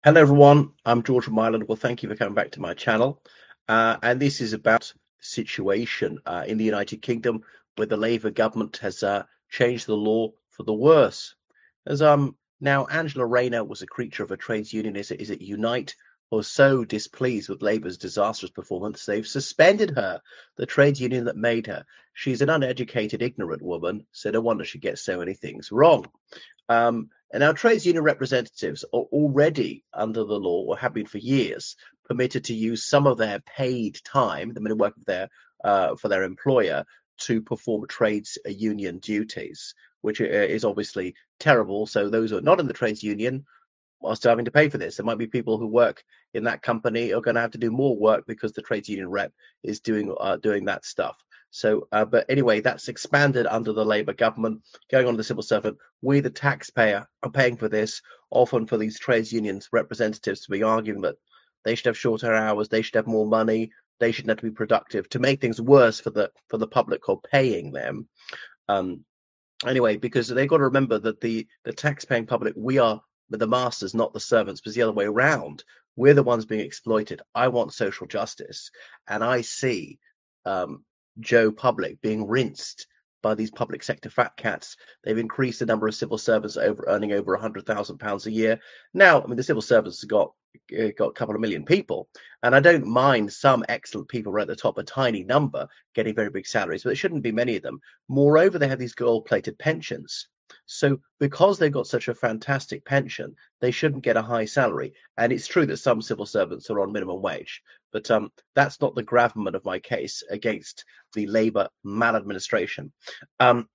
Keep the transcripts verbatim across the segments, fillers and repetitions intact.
Hello everyone, I'm George from Ireland. Well, thank you for coming back to my channel. Uh, and this is about the situation uh, in the United Kingdom where the Labour government has uh, changed the law for the worse. As um now Angela Rayner was a creature of a trades union. Is it, is it Unite? Was so displeased with Labour's disastrous performance, they've suspended her, the trades union that made her. She's an uneducated, ignorant woman, so no wonder she gets so many things wrong. Um, and our trades union representatives are already under the law, or have been for years, permitted to use some of their paid time, the minimum work of their uh, for their employer, to perform trades union duties, which is obviously terrible. So those who are not in the trades union are still having to pay for this. There might be people who work in that company are going to have to do more work because the trades union rep is doing uh, doing that stuff. So, uh, but anyway, that's expanded under the Labour government, going on to the civil servant. We, the taxpayer, are paying for this, often for these trades unions representatives to be arguing that they should have shorter hours, they should have more money, they shouldn't have to be productive, to make things worse for the for the public who are paying them. Um, anyway, because they've got to remember that the the tax-paying public, we are the masters, not the servants, but it's the other way around. We're the ones being exploited. I want social justice, and I see um, Joe Public being rinsed by these public sector fat cats. They've increased the number of civil servants over earning over a hundred thousand pounds a year. Now, I mean, the civil servants have got uh, got a couple of million people, and I don't mind some excellent people right at the top, a tiny number getting very big salaries, but there shouldn't be many of them. Moreover, they have these gold-plated pensions. So because they've got such a fantastic pension, they shouldn't get a high salary. And it's true that some civil servants are on minimum wage, but um, that's not the gravamen of my case against the Labour maladministration. Um,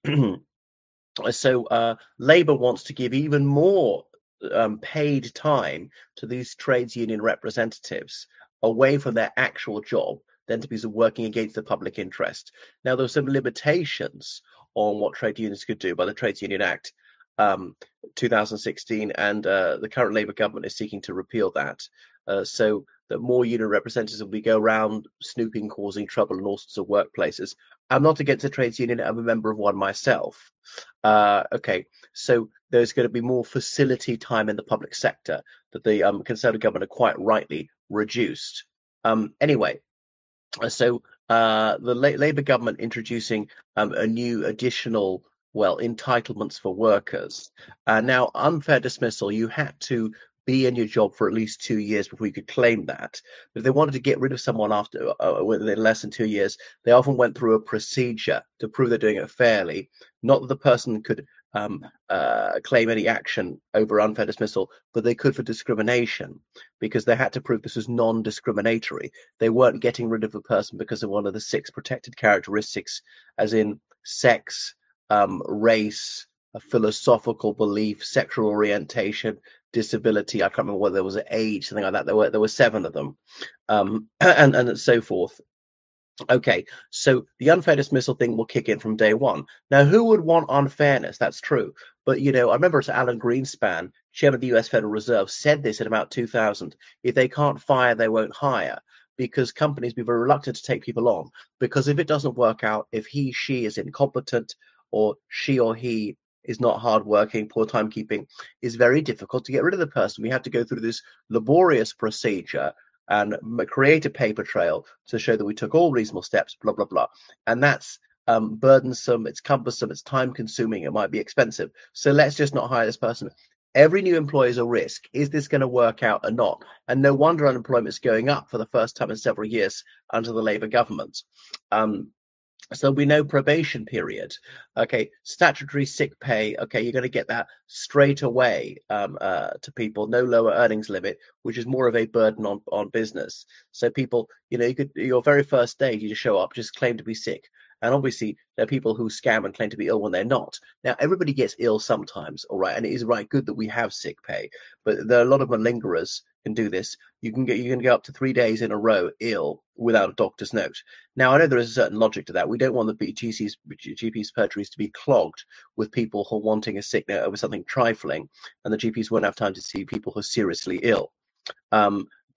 so uh, Labour wants to give even more um, paid time to these trades union representatives away from their actual job than to be working against the public interest. Now, there are some limitations on what trade unions could do by the Trades Union Act um, two thousand sixteen, and uh, the current Labour government is seeking to repeal that, uh, so that more union representatives will be go around snooping, causing trouble in all sorts of workplaces. I'm not against a trades union. I'm a member of one myself. Uh, okay, so there's going to be more facility time in the public sector that the um, Conservative government are quite rightly reduced. Um, anyway, so uh, the La Labour government introducing um, a new additional, well, entitlements for workers. Uh, now, unfair dismissal, you had to be in your job for at least two years before you could claim that. But if they wanted to get rid of someone after uh, within less than two years, they often went through a procedure to prove they're doing it fairly. Not that the person could um, uh, claim any action over unfair dismissal, but they could for discrimination, because they had to prove this was non-discriminatory. They weren't getting rid of a person because of one of the six protected characteristics, as in sex, um, race, a philosophical belief, sexual orientation, disability. I can't remember whether there was an age, something like that. There were there were seven of them, um, and and so forth. Okay, so the unfair dismissal thing will kick in from day one. Now, who would want unfairness? That's true. But, you know, I remember it's Alan Greenspan, chairman of the U S Federal Reserve, said this in about two thousand. If they can't fire, they won't hire, because companies be very reluctant to take people on. Because if it doesn't work out, if he, she is incompetent, or she or he is not hardworking, poor timekeeping, it's very difficult to get rid of the person. We have to go through this laborious procedure and create a paper trail to show that we took all reasonable steps, blah, blah, blah. And that's um, burdensome, it's cumbersome, it's time consuming, it might be expensive. So let's just not hire this person. Every new employee is a risk. Is this going to work out or not? And no wonder unemployment is going up for the first time in several years under the Labour government. Um, So there'll be no probation period. Okay, statutory sick pay. Okay, you're going to get that straight away um, uh, to people. No lower earnings limit, which is more of a burden on on business. So people, you know, you could your very first day, you just show up, just claim to be sick. And obviously, there are people who scam and claim to be ill when they're not. Now, everybody gets ill sometimes, all right, and it is right good that we have sick pay. But there are a lot of malingerers can do this. You can get you can go up to three days in a row ill without a doctor's note. Now, I know there is a certain logic to that. We don't want the G C's, G P's surgeries to be clogged with people who are wanting a sick note over something trifling, and the G Ps won't have time to see people who are seriously ill. Um,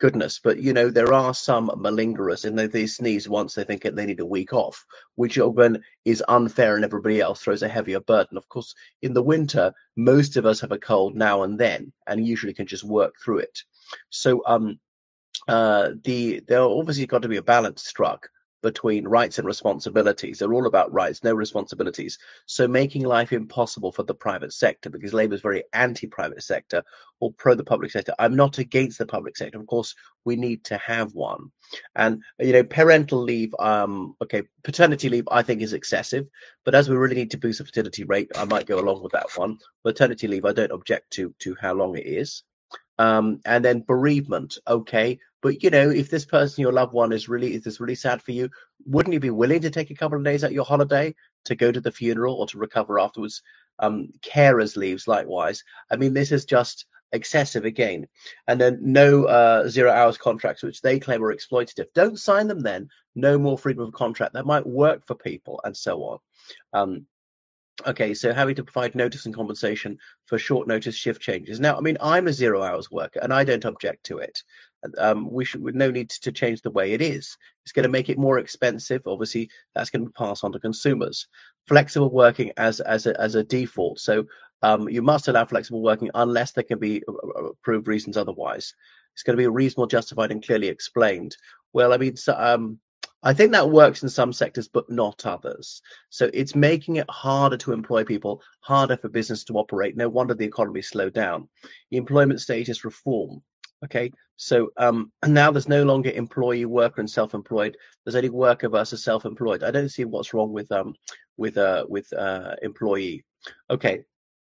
goodness. But, you know, there are some malingerers, and they, they sneeze once, they think they need a week off, which then is unfair, and everybody else throws a heavier burden. Of course, in the winter, most of us have a cold now and then, and usually can just work through it. So um, uh, the there obviously got to be a balance struck between rights and responsibilities. They're all about rights, no responsibilities. So making life impossible for the private sector, because Labour is very anti-private sector or pro the public sector. I'm not against the public sector. Of course, we need to have one. And, you know, parental leave, um, okay, paternity leave, I think is excessive. But as we really need to boost the fertility rate, I might go along with that one. Maternity leave, I don't object to, to how long it is. Um, and then bereavement, okay. But, you know, if this person, your loved one, is really, is this really sad for you, wouldn't you be willing to take a couple of days at your holiday to go to the funeral or to recover afterwards? Um, carers leaves, likewise. I mean, this is just excessive again. And then no uh, zero hours contracts, which they claim are exploitative. Don't sign them then. No more freedom of contract. That might work for people, and so on. Um, Okay, so having to provide notice and compensation for short notice shift changes. Now, I mean, I'm a zero hours worker and I don't object to it. Um, we should, with no need to change the way it is. It's going to make it more expensive. Obviously, that's going to pass on to consumers. Flexible working as as a, as a default. So um, you must allow flexible working unless there can be proved reasons otherwise. It's going to be reasonable, justified, and clearly explained. Well, I mean, so, um, I think that works in some sectors, but not others. So it's making it harder to employ people, harder for business to operate. No wonder the economy slowed down. The employment status reform. Okay, so um, now there's no longer employee, worker, and self-employed. There's only worker versus self-employed. I don't see what's wrong with um with uh with uh employee. Okay,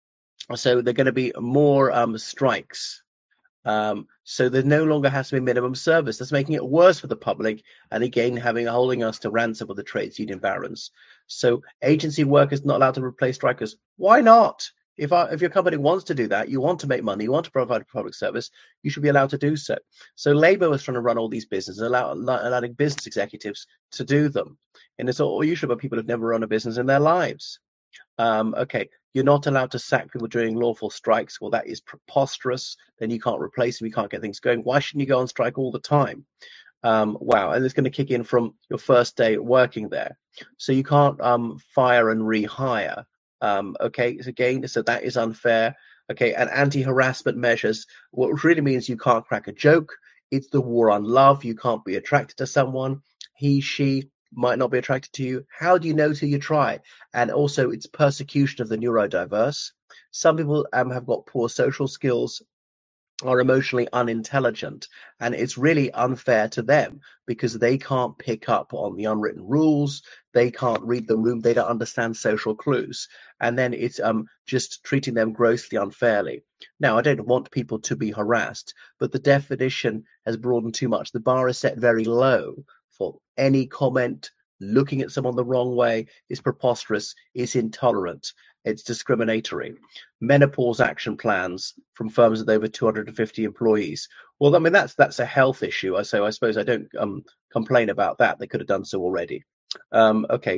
so there are going to be more um strikes. Um, so there no longer has to be minimum service. That's making it worse for the public, and again having holding us to ransom with the trades union barons. So agency workers not allowed to replace strikers. Why not? If our, if your company wants to do that, you want to make money, you want to provide a public service, you should be allowed to do so. So Labour was trying to run all these businesses, allow, allowing business executives to do them, and it's all usually about people who've never run a business in their lives. Um, okay, you're not allowed to sack people during lawful strikes. Well, that is preposterous. Then you can't replace them. You can't get things going. Why shouldn't you go on strike all the time? Um, wow, and it's going to kick in from your first day working there. So you can't um, fire and rehire. Um, okay, so again, so that is unfair. Okay, and anti-harassment measures, what really means you can't crack a joke. It's the war on love. You can't be attracted to someone. He, she might not be attracted to you. How do you know till you try? And also, it's persecution of the neurodiverse. Some people um, have got poor social skills, are emotionally unintelligent, and it's really unfair to them because they can't pick up on the unwritten rules, they can't read the room, they don't understand social clues, and then it's um just treating them grossly unfairly. Now, I don't want people to be harassed, but the definition has broadened too much. The bar is set very low for any comment. Looking at someone the wrong way is preposterous, it's intolerant, it's discriminatory. Menopause action plans from firms with over two hundred fifty employees. Well, I mean, that's that's a health issue. So I suppose I don't um, complain about that. They could have done so already. Um, okay.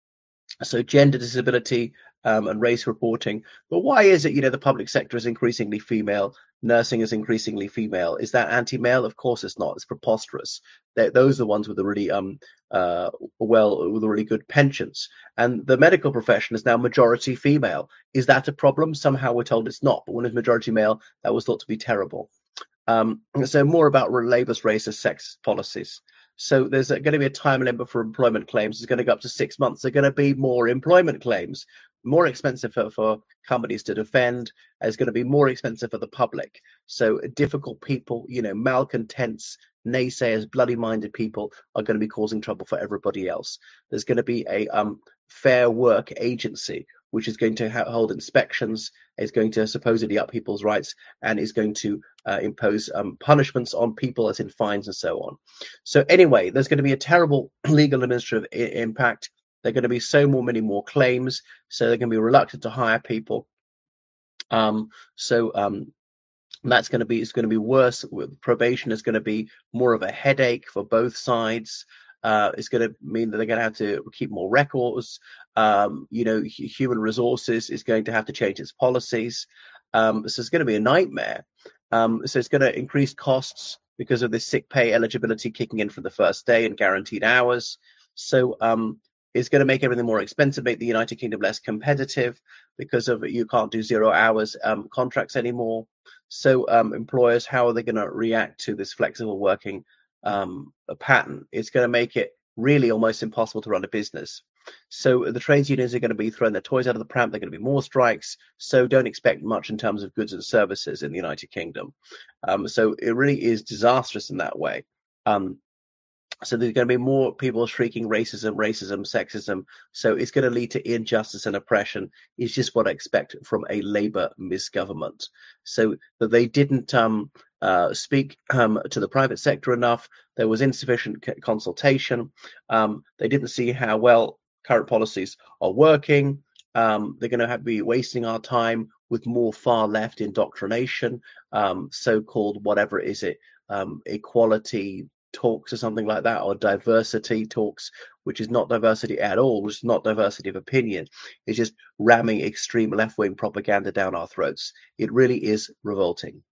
So gender disability um, and race reporting. But why is it, you know, the public sector is increasingly female, nursing is increasingly female? Is that anti-male? Of course it's not. It's preposterous. They're, those are the ones with the really um uh well with the really good pensions. And the medical profession is now majority female. Is that a problem? Somehow we're told it's not. But when it's majority male, that was thought to be terrible. Um, so more about Labour's racist sex policies. So there's going to be a time limit for employment claims. It's going to go up to six months. There are going to be more employment claims, more expensive for, for companies to defend. It's going to be more expensive for the public. So difficult people, you know, malcontents, naysayers, bloody-minded people are going to be causing trouble for everybody else. There's going to be a um, fair work agency, which is going to ha- hold inspections, is going to supposedly up people's rights, and is going to uh, impose um, punishments on people, as in fines and so on. So anyway, there's going to be a terrible legal administrative I- impact. There are going to be so more, many more claims, so they're going to be reluctant to hire people. Um, so um, that's going to be, it's going to be worse. Probation is going to be more of a headache for both sides. Uh, it's going to mean that they're going to have to keep more records. Um, you know, human resources is going to have to change its policies. Um, so it's going to be a nightmare. Um, so it's going to increase costs. because of this sick pay eligibility kicking in from the first day and guaranteed hours. So um, it's going to make everything more expensive, make the United Kingdom less competitive because of you can't do zero hours um, contracts anymore. So um, employers, how are they going to react to this flexible working um, pattern? It's going to make it really almost impossible to run a business. So the trades unions are going to be throwing their toys out of the pram. There are going to be more strikes. So don't expect much in terms of goods and services in the United Kingdom. Um, so it really is disastrous in that way. Um, so there's going to be more people shrieking racism, racism, sexism. So it's going to lead to injustice and oppression. It's just what I expect from a Labour misgovernment. So that they didn't um, uh, speak um, to the private sector enough. There was insufficient consultation. Um, they didn't see how well current policies are working. Um, they're going to have to be wasting our time with more far left indoctrination, um, so-called whatever is it, um, equality talks or something like that, or diversity talks, which is not diversity at all, which is not diversity of opinion. It's just ramming extreme left-wing propaganda down our throats. It really is revolting.